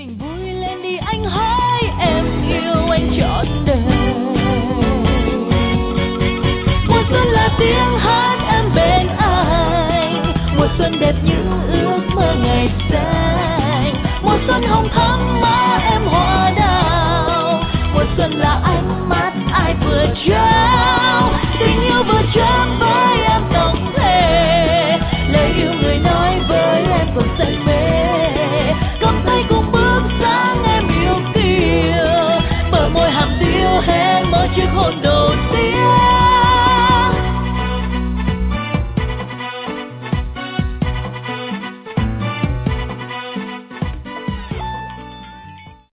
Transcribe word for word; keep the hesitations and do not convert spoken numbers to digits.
mình vui lên đi anh hỡi, em yêu anh trọn đời. Mùa xuân là tiếng hát em bên anh, mùa xuân đẹp như ước mơ ngày xanh. Mùa xuân hồng thắm má em hoa đào, mùa xuân là ánh mắt ai vừa trao.